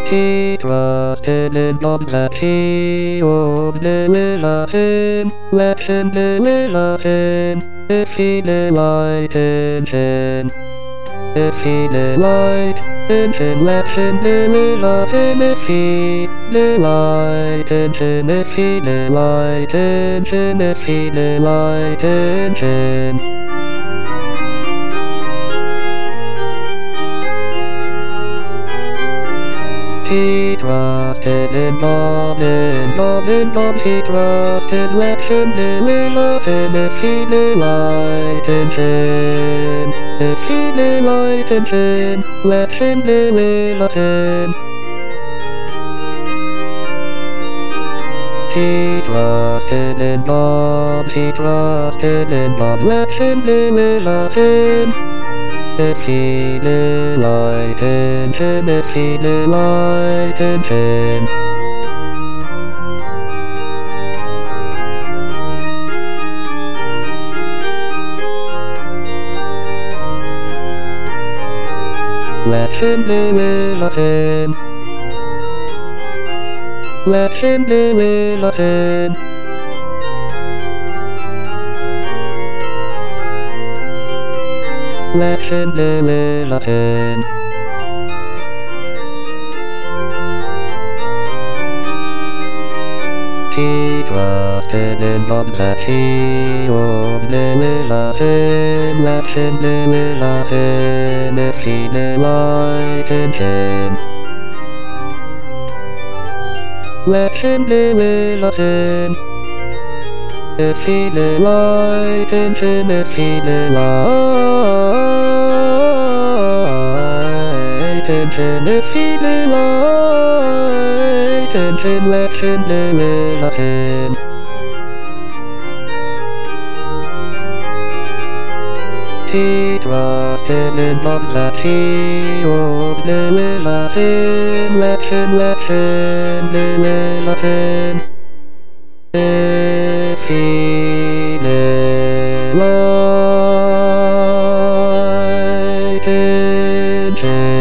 He trusted in God that he would deliver him. Let him deliver him, if he delight in him. If he delight in him, let him deliver him. If he delight in him, if he delight in him, if he delight in him. He trusted in God, in God, in God he trusted. Let him deliver him, if he delight in him. If he delight in him, let him deliver him. He trusted in God, he trusted in God, let him deliver him. If he delight in him, if he delight in him. Let him deliver him. Let him deliver him. Let him deliver him. He trusted in God that he would deliver him. Let him deliver him, if he delight in him. Let him deliver him, if he delight in him, if he delight in him, if he delight in him, let him deliver him. He trusted in God that he would deliver him. Let him deliver him, if he delight in him.